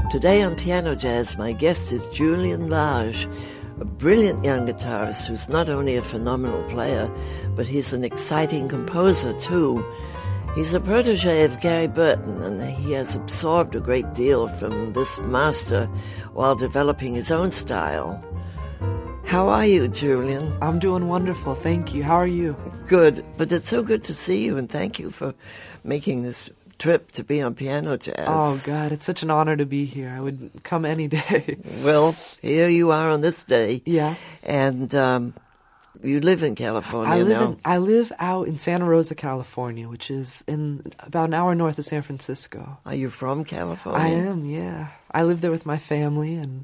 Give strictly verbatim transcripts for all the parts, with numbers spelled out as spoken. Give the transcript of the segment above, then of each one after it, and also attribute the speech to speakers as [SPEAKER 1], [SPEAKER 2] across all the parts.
[SPEAKER 1] Today on Piano Jazz, my guest is Julian Lage, a brilliant young guitarist who's not only a phenomenal player, but he's an exciting composer too. He's a protege of Gary Burton, and he has absorbed a great deal from this master while developing his own style. How are you, Julian?
[SPEAKER 2] I'm doing wonderful, thank you. How are you?
[SPEAKER 1] Good, but it's so good to see you, and thank you for making this trip to be on Piano Jazz.
[SPEAKER 2] Oh, God, it's such an honor to be here. I would come any day.
[SPEAKER 1] Well, here you are on this day.
[SPEAKER 2] Yeah.
[SPEAKER 1] And um, you live in California
[SPEAKER 2] I live
[SPEAKER 1] now.
[SPEAKER 2] In, I live out in Santa Rosa, California, which is in about an hour north of San Francisco.
[SPEAKER 1] Are you from California?
[SPEAKER 2] I am, yeah. I live there with my family, and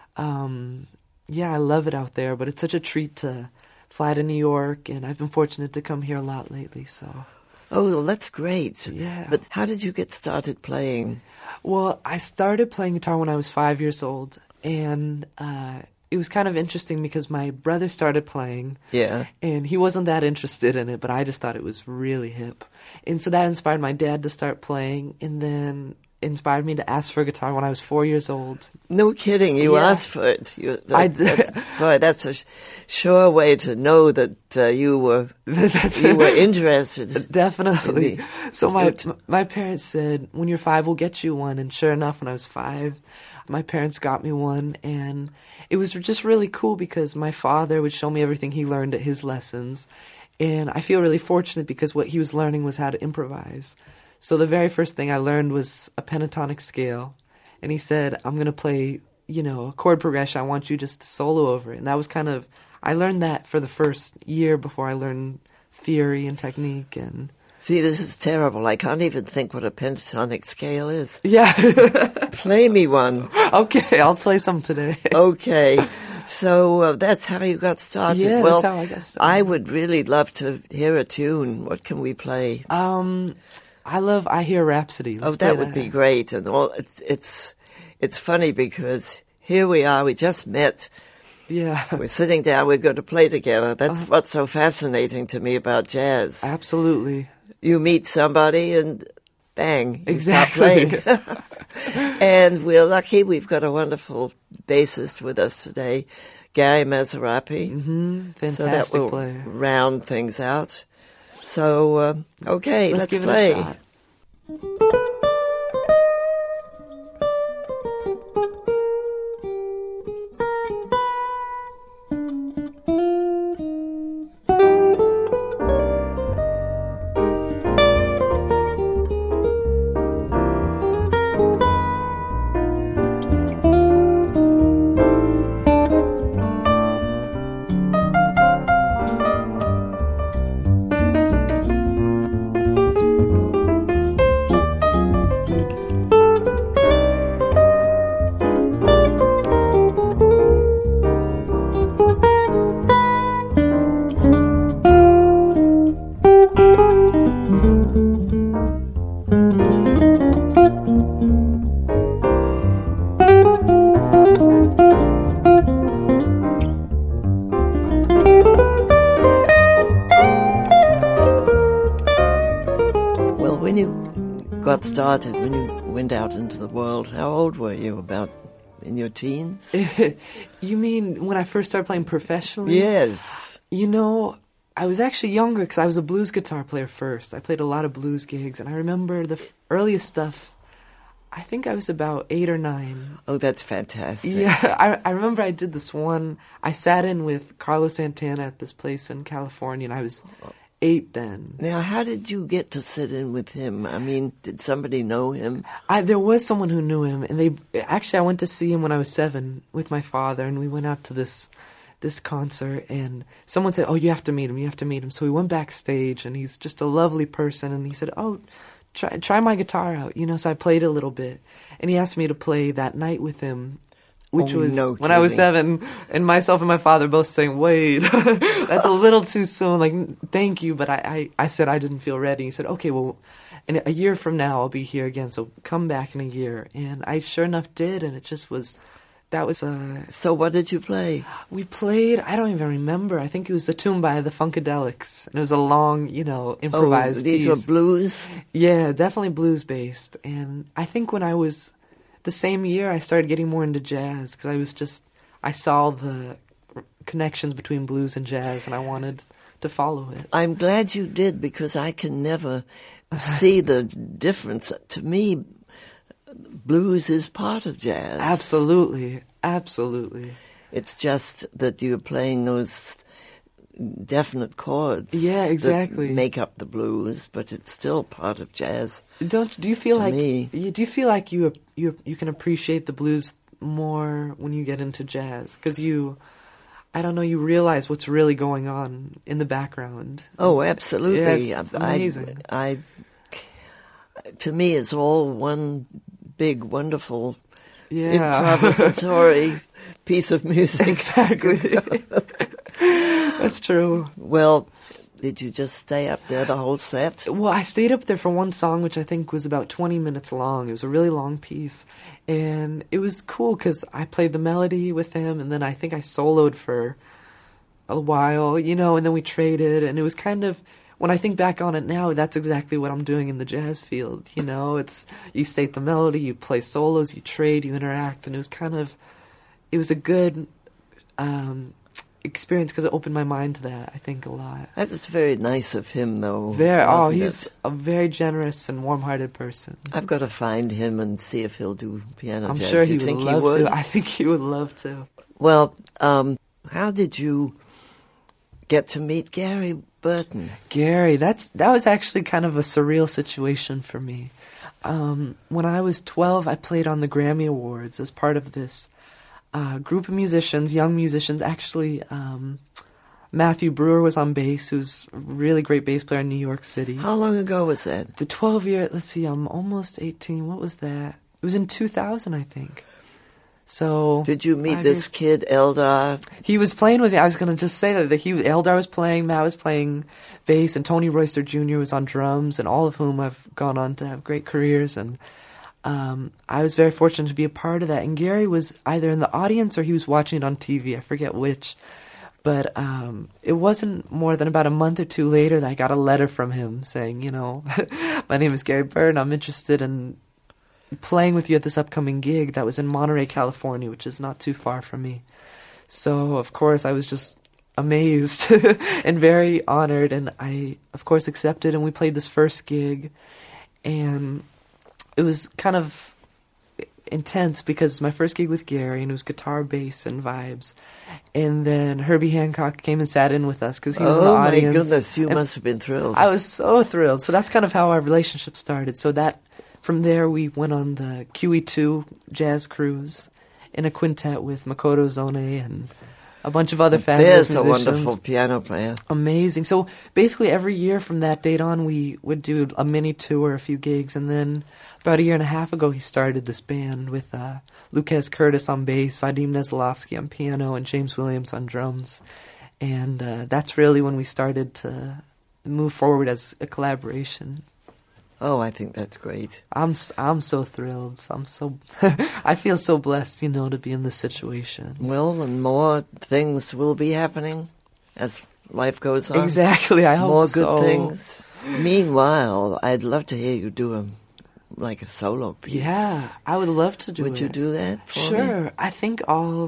[SPEAKER 2] um, yeah, I love it out there, but it's such a treat to fly to New York, and I've been fortunate to come here a lot lately, so...
[SPEAKER 1] Oh, well, that's great.
[SPEAKER 2] Yeah.
[SPEAKER 1] But how did you get started playing?
[SPEAKER 2] Well, I started playing guitar when I was five years old, and uh, it was kind of interesting because my brother started playing.
[SPEAKER 1] Yeah.
[SPEAKER 2] And he wasn't that interested in it, but I just thought it was really hip. And so that inspired my dad to start playing, and then inspired me to ask for a guitar when I was four years old.
[SPEAKER 1] No kidding, you
[SPEAKER 2] Yeah.
[SPEAKER 1] asked for it. You, that,
[SPEAKER 2] I did.
[SPEAKER 1] That's, boy, that's a sh- sure way to know that uh, you were
[SPEAKER 2] That's
[SPEAKER 1] you were interested.
[SPEAKER 2] Definitely.
[SPEAKER 1] in the-
[SPEAKER 2] So my
[SPEAKER 1] Good.
[SPEAKER 2] my parents said, when you're five, we'll get you one. And sure enough, when I was five, my parents got me one. And it was just really cool because my father would show me everything he learned at his lessons. And I feel really fortunate because what he was learning was how to improvise. So the very first thing I learned was a pentatonic scale. And he said, I'm going to play, you know, a chord progression. I want you just to solo over it. And that was kind of, I learned that for the first year before I learned theory and technique. And
[SPEAKER 1] See, this is terrible. I can't even think what a pentatonic scale is.
[SPEAKER 2] yeah.
[SPEAKER 1] Play me one.
[SPEAKER 2] Okay, I'll play some today.
[SPEAKER 1] Okay. So uh, that's how you got started.
[SPEAKER 2] Yeah,
[SPEAKER 1] well,
[SPEAKER 2] that's how I got started.
[SPEAKER 1] I would really love to hear a tune. What can we play?
[SPEAKER 2] Um, I love I Hear Rhapsody. Let's
[SPEAKER 1] Oh, that
[SPEAKER 2] play
[SPEAKER 1] would be great. And all it, it's it's funny because here we are. We just met.
[SPEAKER 2] Yeah,
[SPEAKER 1] We're sitting down. We're going to play together. That's
[SPEAKER 2] Uh-huh.
[SPEAKER 1] what's so fascinating to me about jazz.
[SPEAKER 2] absolutely.
[SPEAKER 1] You meet somebody and bang, you
[SPEAKER 2] Exactly.
[SPEAKER 1] start playing. And we're lucky. We've got a wonderful bassist with us today, Gary Mazarapi.
[SPEAKER 2] Mm-hmm. Fantastic
[SPEAKER 1] So that will
[SPEAKER 2] player.
[SPEAKER 1] round things out. So, uh, okay,
[SPEAKER 2] Let's
[SPEAKER 1] let's,
[SPEAKER 2] give
[SPEAKER 1] play.
[SPEAKER 2] it a shot.
[SPEAKER 1] Well, when you got started, when you went out into the world, how old were you? About in your teens?
[SPEAKER 2] You mean when I first started playing professionally?
[SPEAKER 1] Yes.
[SPEAKER 2] You know, I was actually younger because I was a blues guitar player first. I played a lot of blues gigs, and I remember the f- earliest stuff. I think I was about eight or nine.
[SPEAKER 1] Oh, that's fantastic.
[SPEAKER 2] Yeah, I, I remember I did this one. I sat in with Carlos Santana at this place in California, and I was eight then.
[SPEAKER 1] Now, how did you get to sit in with him? I mean, did somebody know him?
[SPEAKER 2] I, there was someone who knew him, and they actually I went to see him when I was seven with my father, and we went out to this this concert, and someone said, "Oh, you have to meet him. You have to meet him." So we went backstage, and he's just a lovely person, and he said, "Oh, try try my guitar out," you know. So I played a little bit, and he asked me to play that night with him, which
[SPEAKER 1] Oh,
[SPEAKER 2] was
[SPEAKER 1] no
[SPEAKER 2] when I was
[SPEAKER 1] kidding.
[SPEAKER 2] seven, and myself and my father both saying, "Wait, that's a little too soon." Like, thank you, but I, I, I said I didn't feel ready. He said, "Okay, well, in a year from now I'll be here again, so come back in a year." And I sure enough did, and it just was. That was uh
[SPEAKER 1] So what did you play?
[SPEAKER 2] we played. I don't even remember. I think it was a tune by the Funkadelics, and it was a long, you know, improvised
[SPEAKER 1] oh, these
[SPEAKER 2] piece.
[SPEAKER 1] were blues?
[SPEAKER 2] Yeah, definitely blues based. And I think when I was the same year I started getting more into jazz because I was just, I saw the connections between blues and jazz and I wanted to follow it.
[SPEAKER 1] I'm glad you did because I can never see the difference. To me, blues is part of jazz.
[SPEAKER 2] Absolutely, absolutely.
[SPEAKER 1] It's just that you're playing those definite chords.
[SPEAKER 2] Yeah, exactly.
[SPEAKER 1] That make up the blues, but it's still part of jazz.
[SPEAKER 2] Don't do you feel
[SPEAKER 1] to
[SPEAKER 2] like
[SPEAKER 1] me.
[SPEAKER 2] you do you feel like you you you can appreciate the blues more when you get into jazz because you, I don't know, you realize what's really going on in the background.
[SPEAKER 1] Oh, absolutely.
[SPEAKER 2] Yeah, it's
[SPEAKER 1] I,
[SPEAKER 2] amazing.
[SPEAKER 1] I, I, to me, it's all one big, wonderful
[SPEAKER 2] Yeah.
[SPEAKER 1] improvisatory piece of music.
[SPEAKER 2] Exactly. That's true.
[SPEAKER 1] Well, did you just stay up there the whole set?
[SPEAKER 2] Well, I stayed up there for one song, which I think was about twenty minutes long. It was a really long piece. And it was cool because I played the melody with him, and then I think I soloed for a while, you know, and then we traded. And it was kind of, when I think back on it now, that's exactly what I'm doing in the jazz field, you know. It's, you state the melody, you play solos, you trade, you interact. And it was kind of, it was a good um, experience because it opened my mind to that, I think, a lot.
[SPEAKER 1] That was very nice of him, though.
[SPEAKER 2] Very. Oh,
[SPEAKER 1] wasn't
[SPEAKER 2] he's
[SPEAKER 1] it?
[SPEAKER 2] a very generous and warm-hearted person.
[SPEAKER 1] I've got to find him and see if he'll do piano
[SPEAKER 2] I'm
[SPEAKER 1] jazz.
[SPEAKER 2] sure
[SPEAKER 1] Do you
[SPEAKER 2] he
[SPEAKER 1] think
[SPEAKER 2] would love
[SPEAKER 1] he would?
[SPEAKER 2] to. I think he would love to.
[SPEAKER 1] Well, um, how did you get to meet Gary Burton?
[SPEAKER 2] Gary, that's that was actually kind of a surreal situation for me. Um, when I was twelve, I played on the Grammy Awards as part of this uh, group of musicians, young musicians. Actually, um, Matthew Brewer was on bass, who's a really great bass player in New York City.
[SPEAKER 1] How long ago was that?
[SPEAKER 2] The twelve year, let's see, I'm almost eighteen. What was that? It was in two thousand, I think. So
[SPEAKER 1] Did you meet
[SPEAKER 2] five
[SPEAKER 1] this
[SPEAKER 2] years-
[SPEAKER 1] kid, Eldar?
[SPEAKER 2] He was playing with me. I was going to just say that, that he, Eldar was playing, Matt was playing bass, and Tony Royster Junior was on drums, and all of whom have gone on to have great careers. And um, I was very fortunate to be a part of that. And Gary was either in the audience or he was watching it on T V. I forget which. But um, it wasn't more than about a month or two later that I got a letter from him saying, you know, my name is Gary Burton. I'm interested in playing with you at this upcoming gig that was in Monterey, California, which is not too far from me. So, of course, I was just amazed and very honored, and I, of course, accepted, and we played this first gig, and it was kind of intense because it's my first gig with Gary, and it was guitar, bass, and vibes. And then Herbie Hancock came and sat in with us because he was
[SPEAKER 1] oh,
[SPEAKER 2] in the audience.
[SPEAKER 1] my goodness, you
[SPEAKER 2] And
[SPEAKER 1] must have been thrilled.
[SPEAKER 2] I was so thrilled. So that's kind of how our relationship started. So that from there, we went on the Q E two jazz cruise in a quintet with Makoto Zone and a bunch of other fabulous
[SPEAKER 1] There's a
[SPEAKER 2] musicians.
[SPEAKER 1] wonderful piano player.
[SPEAKER 2] Amazing. So basically every year from that date on, we would do a mini tour, a few gigs, and then about a year and a half ago, he started this band with uh, Lucas Curtis on bass, Vadim Neslovsky on piano, and James Williams on drums. And uh, that's really when we started to move forward as a collaboration.
[SPEAKER 1] Oh, I think that's great.
[SPEAKER 2] I'm s- I'm so thrilled. I'm so I feel so blessed, you know, to be in this situation.
[SPEAKER 1] Well, and more things will be happening as life goes on.
[SPEAKER 2] Exactly. I hope
[SPEAKER 1] More good
[SPEAKER 2] so.
[SPEAKER 1] things. Meanwhile, I'd love to hear you do a like a solo piece.
[SPEAKER 2] Yeah, I would love to do
[SPEAKER 1] Would
[SPEAKER 2] it.
[SPEAKER 1] you do that for
[SPEAKER 2] Sure.
[SPEAKER 1] me?
[SPEAKER 2] I think I'll.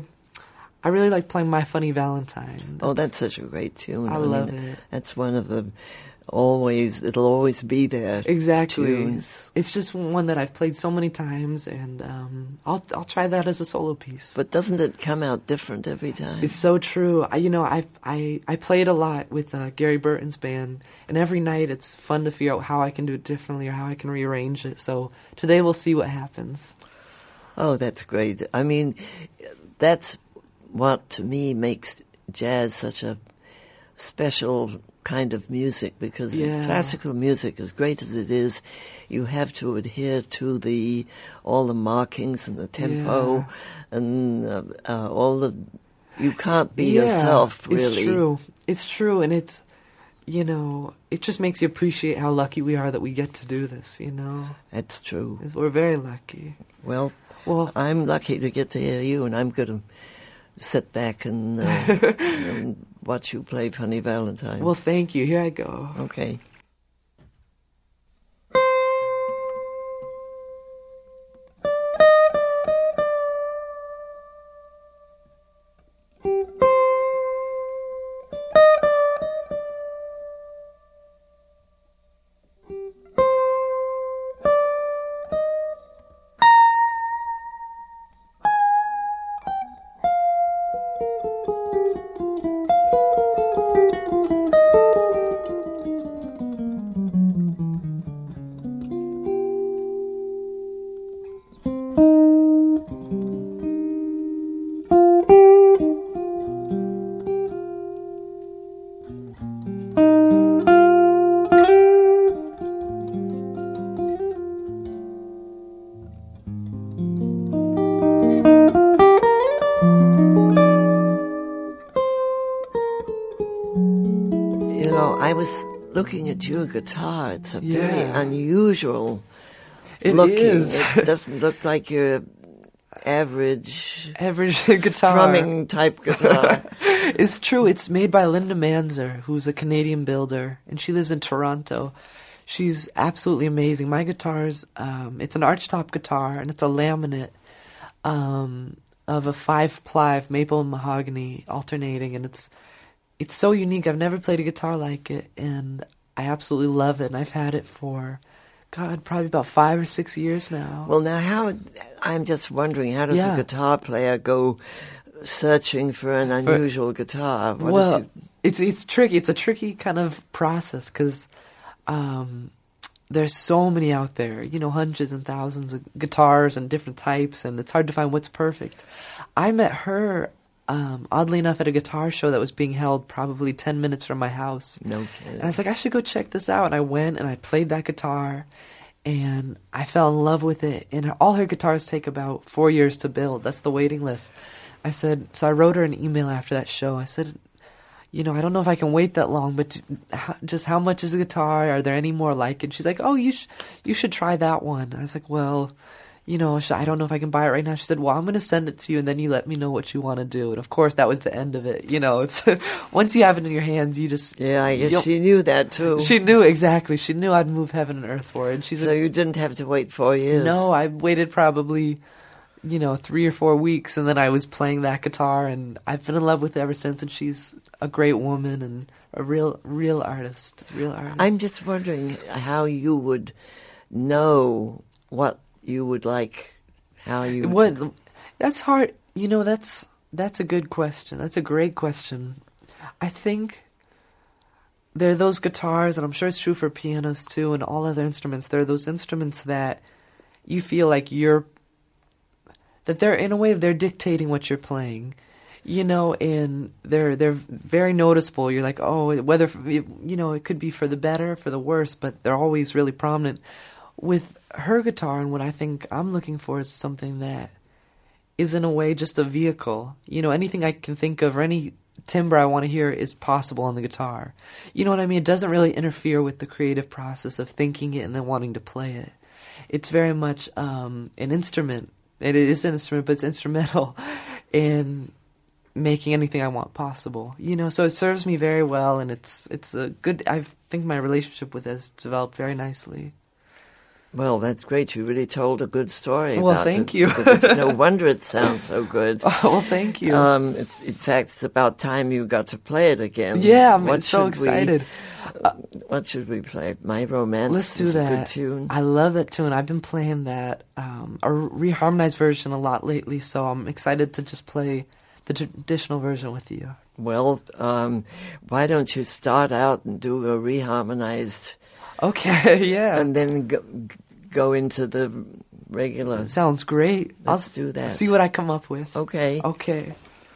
[SPEAKER 2] I really like playing My Funny Valentine.
[SPEAKER 1] Oh, that's such a great tune.
[SPEAKER 2] I
[SPEAKER 1] mean,
[SPEAKER 2] love it.
[SPEAKER 1] That's one of the always, it'll always be there.
[SPEAKER 2] Exactly.
[SPEAKER 1] Tunes.
[SPEAKER 2] It's just one that I've played so many times, and um, I'll I'll try that as a solo piece.
[SPEAKER 1] But doesn't it come out different every time?
[SPEAKER 2] It's so true. I, you know, I I I played a lot with uh, Gary Burton's band, and every night it's fun to figure out how I can do it differently or how I can rearrange it. So today we'll see what happens.
[SPEAKER 1] Oh, that's great. I mean, that's what, to me, makes jazz such a special kind of music, because
[SPEAKER 2] Yeah.
[SPEAKER 1] classical music, as great as it is, you have to adhere to the all the markings and the tempo
[SPEAKER 2] Yeah.
[SPEAKER 1] and uh, uh, all the. You can't be
[SPEAKER 2] Yeah,
[SPEAKER 1] yourself, really.
[SPEAKER 2] It's true. It's true, and it's, you know, it just makes you appreciate how lucky we are that we get to do this. You know,
[SPEAKER 1] That's true.
[SPEAKER 2] It's- we're very lucky.
[SPEAKER 1] Well,
[SPEAKER 2] Well,
[SPEAKER 1] I'm lucky to get to hear you, and I'm going to sit back and, uh, and watch you play Funny Valentine.
[SPEAKER 2] well, thank you. Here I go.
[SPEAKER 1] Okay. looking at your guitar, it's a
[SPEAKER 2] Yeah.
[SPEAKER 1] very unusual
[SPEAKER 2] It
[SPEAKER 1] looking.
[SPEAKER 2] is.
[SPEAKER 1] It doesn't look like your average
[SPEAKER 2] Average guitar.
[SPEAKER 1] strumming type guitar.
[SPEAKER 2] It's true. It's made by Linda Manzer, who's a Canadian builder, and she lives in Toronto. She's absolutely amazing. My guitar's, um, it's an archtop guitar, and it's a laminate um, of a five-ply maple and mahogany alternating, and it's it's so unique. I've never played a guitar like it, and I absolutely love it, and I've had it for, God, probably about five or six years now.
[SPEAKER 1] Well, now, how, I'm just wondering, how does
[SPEAKER 2] Yeah.
[SPEAKER 1] a guitar player go searching for an unusual guitar? What did
[SPEAKER 2] well,
[SPEAKER 1] you-
[SPEAKER 2] it's it's tricky. It's a tricky kind of process because um, there's so many out there. You know, hundreds and thousands of guitars and different types, and it's hard to find what's perfect. I met her, um, oddly enough, at a guitar show that was being held probably ten minutes from my house.
[SPEAKER 1] No kidding.
[SPEAKER 2] And I was like, I should go check this out. And I went and I played that guitar, and I fell in love with it. And all her guitars take about four years to build. That's the waiting list. I said, so I wrote her an email after that show. I said, you know, I don't know if I can wait that long, but how, just how much is a guitar? Are there any more like it? She's like, oh, you, sh- you should try that one. I was like, well, you know, sh- I don't know if I can buy it right now. She said, well, I'm going to send it to you, and then you let me know what you want to do. And, of course, that was the end of it. You know, it's once you have it in your hands, you just...
[SPEAKER 1] Yeah, I guess
[SPEAKER 2] you'll-
[SPEAKER 1] she knew that too.
[SPEAKER 2] She knew, exactly. She knew I'd move heaven and earth for it. And she's
[SPEAKER 1] So
[SPEAKER 2] like,
[SPEAKER 1] you didn't have to wait four years.
[SPEAKER 2] no, I waited probably, you know, three or four weeks, and then I was playing that guitar, and I've been in love with it ever since, and she's a great woman and a real, real artist, real artist.
[SPEAKER 1] I'm just wondering how you would know what you would like, how you...
[SPEAKER 2] What? That's hard. You know, that's that's a good question. That's a great question. I think there are those guitars, and I'm sure it's true for pianos too, and all other instruments. There are those instruments that you feel like you're, that they're, in a way, they're dictating what you're playing. You know, and they're they're very noticeable. You're like, oh, whether, you know, it could be for the better, for the worse, but they're always really prominent. With her guitar, and what I think I'm looking for is something that is, in a way, just a vehicle. You know, anything I can think of, or any timbre I want to hear is possible on the guitar. You know what I mean? It doesn't really interfere with the creative process of thinking it and then wanting to play it. It's very much um, an instrument. It is an instrument, but it's instrumental in making anything I want possible. You know, so it serves me very well, and it's it's a good... I think my relationship with it has developed very nicely.
[SPEAKER 1] Well, that's great. You really told a good story.
[SPEAKER 2] Well,
[SPEAKER 1] about
[SPEAKER 2] thank
[SPEAKER 1] the-
[SPEAKER 2] you.
[SPEAKER 1] the- no wonder it sounds so good.
[SPEAKER 2] Oh, well, thank you.
[SPEAKER 1] Um, in in fact, it's about time you got to play it again.
[SPEAKER 2] yeah, I'm
[SPEAKER 1] What
[SPEAKER 2] so
[SPEAKER 1] should we-
[SPEAKER 2] excited.
[SPEAKER 1] uh, what should we play? My Romance.
[SPEAKER 2] Let's do
[SPEAKER 1] is
[SPEAKER 2] that.
[SPEAKER 1] A good tune.
[SPEAKER 2] I love that tune. I've been playing that, um, a reharmonized version a lot lately, so I'm excited to just play the traditional version with you.
[SPEAKER 1] Well, um, why don't you start out and do a reharmonized,
[SPEAKER 2] Okay, yeah.
[SPEAKER 1] and then go, go into the regular?
[SPEAKER 2] Sounds great.
[SPEAKER 1] Let's
[SPEAKER 2] I'll
[SPEAKER 1] do that.
[SPEAKER 2] see what I come up with.
[SPEAKER 1] Okay.
[SPEAKER 2] Okay.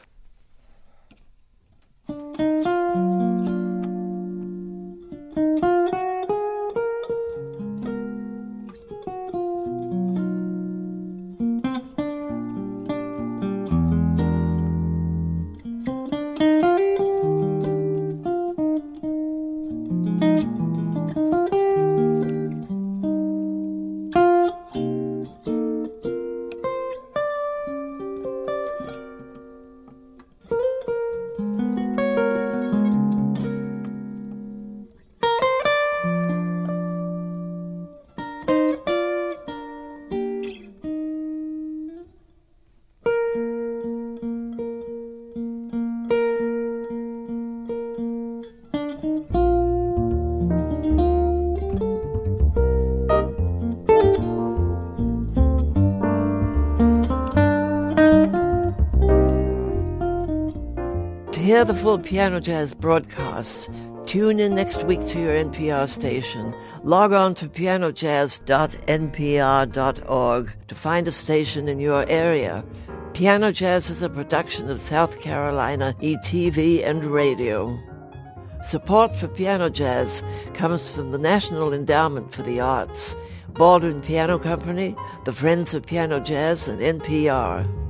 [SPEAKER 1] To hear the full Piano Jazz broadcast, tune in next week to your N P R station. Log on to piano jazz dot n p r dot org to find a station in your area. Piano Jazz is a production of South Carolina E T V and Radio. Support for Piano Jazz comes from the National Endowment for the Arts, Baldwin Piano Company, the Friends of Piano Jazz, and N P R.